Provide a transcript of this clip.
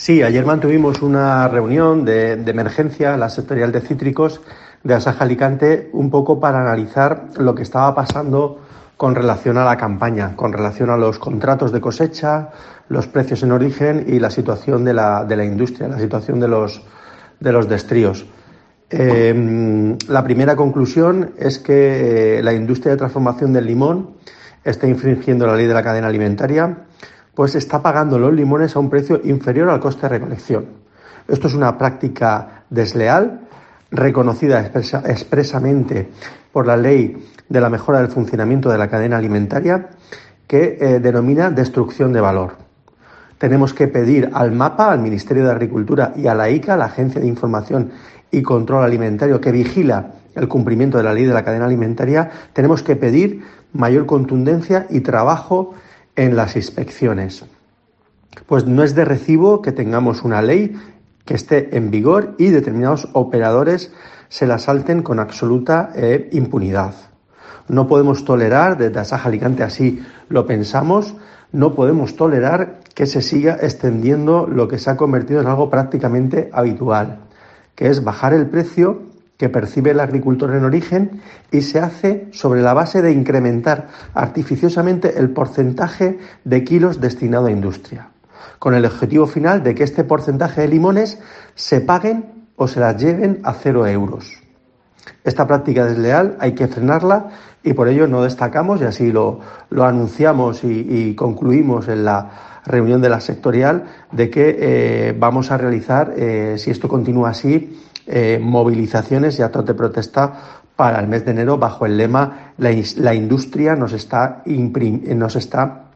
Sí, ayer mantuvimos una reunión de emergencia, la sectorial de cítricos de Asaja Alicante, un poco para analizar lo que estaba pasando con relación a la campaña, con relación a los contratos de cosecha, los precios en origen y la situación de la industria, la situación de los destríos. La primera conclusión es que la industria de transformación del limón está infringiendo la ley de la cadena alimentaria, pues está pagando los limones a un precio inferior al coste de recolección. Esto es una práctica desleal, reconocida expresamente por la Ley de la Mejora del Funcionamiento de la Cadena Alimentaria, que denomina destrucción de valor. Tenemos que pedir al MAPA, al Ministerio de Agricultura, y a la ICA, la Agencia de Información y Control Alimentario, que vigila el cumplimiento de la ley de la cadena alimentaria, tenemos que pedir mayor contundencia y trabajo en las inspecciones. Pues no es de recibo que tengamos una ley que esté en vigor y determinados operadores se la salten con absoluta impunidad. No podemos tolerar, desde Asaja Alicante así lo pensamos, no podemos tolerar que se siga extendiendo lo que se ha convertido en algo prácticamente habitual, que es bajar el precio que percibe el agricultor en origen y se hace sobre la base de incrementar artificiosamente el porcentaje de kilos destinado a industria, con el objetivo final de que este porcentaje de limones se paguen o se las lleven a 0 euros. Esta práctica desleal hay que frenarla y por ello no destacamos, y así lo anunciamos y concluimos en la reunión de la sectorial, de que vamos a realizar, si esto continúa así, movilizaciones y actos de protesta para el mes de enero bajo el lema la industria nos está